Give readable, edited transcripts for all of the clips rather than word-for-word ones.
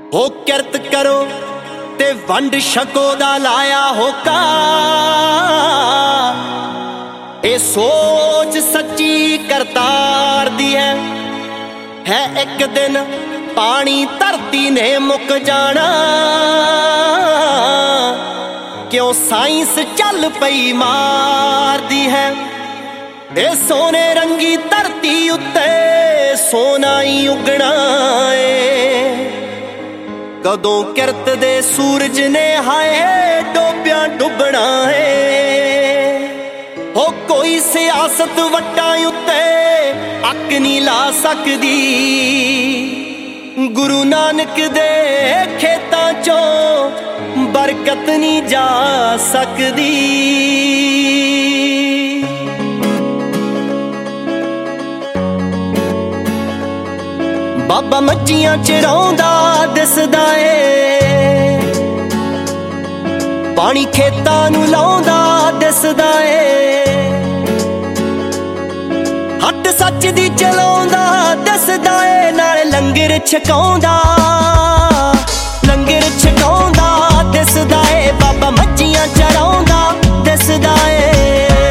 हो किरत करो ते वंड छको दा लाया होका। ए सोच सच्ची करतार दी है एक दिन पानी धरती ने मुक जाना। क्यों साइंस चल पई मार दी है। ए सोने रंगी धरती उत्ते सोना ही उगना है। कदों किरत दे सूरज ने हाय डोबिया डुबना है। हो कोई सियासत वट्टां उत्ते अक नहीं ला सकदी। गुरु नानक दे खेतां चों बरकत नहीं जा सकदी। बाबा मच्छियां चराउंदा दिसदा ए। पानी खेतां नूं लाउंदा दिसदा ए। हट सच दी चलाउंदा दिसदा ए। नाल लंगर छकाउंदा दिसदा ए। बाबा मच्छियां चराउंदा दिसदा ए।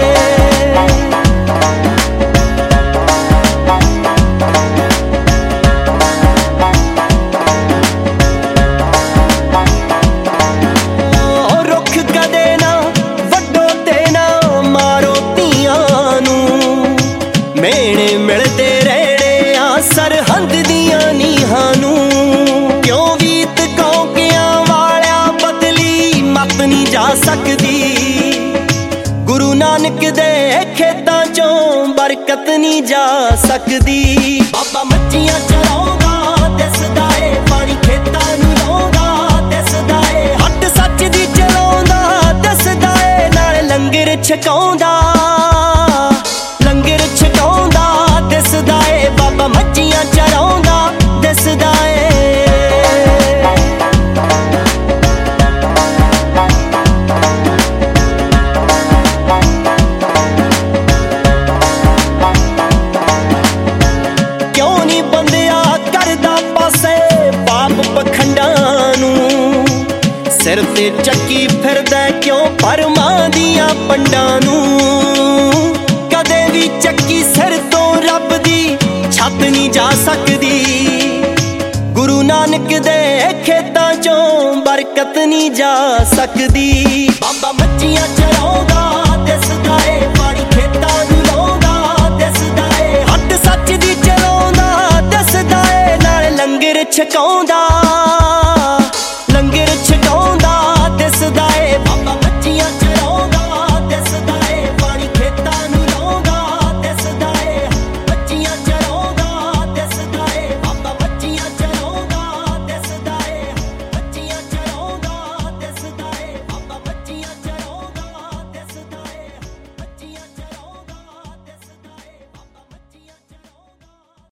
मेणे मिलते रहने आ सरहंद दियां नीहां नूं। क्यों गीत कौकियां वालिया बदली मत नहीं जा सकदी। गुरु नानक दे खेतां चों बरकत नहीं जा सकदी। बाबा मच्छियां चराउंदा दिसदा ए। पानी खेतां नूं लाउंदा दिसदा ए। हट सच दी चलाउंदा दिसदा ए। नाल लंगर छकाउंदा दिसदा ए। बाबा मच्छियां चराउंदा दिसदा ए। क्यों नहीं बंदिया करदा पासे पाप पखंडां नूं। सिर ते चक्की फिरदा क्यों परमां दियां पंडां नूं। कदे भी चक्की सिर तो रब दी छत नहीं जा सकदी। गुरु नानक दे खेतां चों बरकत नहीं जा सकदी। बाबा मच्छियां चराउंदा दिसदा ए। पानी खेतां नूं लाउंदा दिसदा ए। हट सच दी चलाउंदा दिसदा ए। नाल लंगर छकाउंदा